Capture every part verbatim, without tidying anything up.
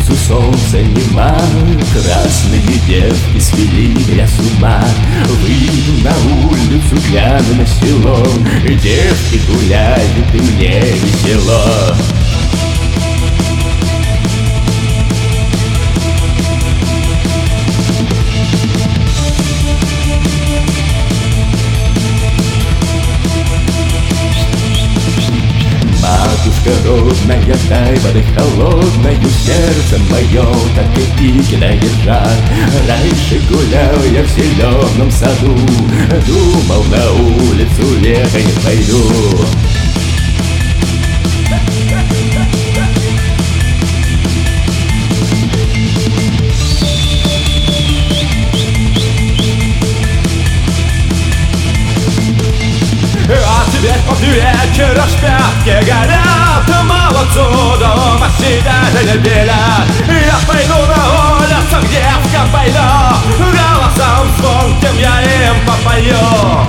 улицу солнца нема, красные девки свели меня с ума. Выйду на улицу, гляну на село, девки гуляют, и мне весело. Матушка родная, дай воды холодною, сердце мое так и кидает жар. Раньше гулял я в зеленом саду, думал, на улицу лето не пойду. А теперь под вечер аж пятки горят, молодцу дома сидят и не белят. Я пойду на улицу, к девкам пойду, голосом звонким я им попою.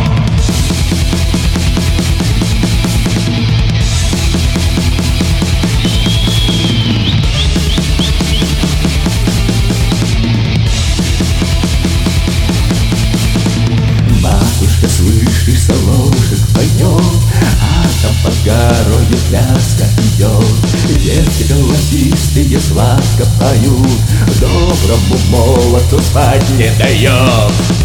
Слышишь, соловушек поет, а там под горой пляска идет. Детки голосистые сладко поют, доброму молодцу спать не дает.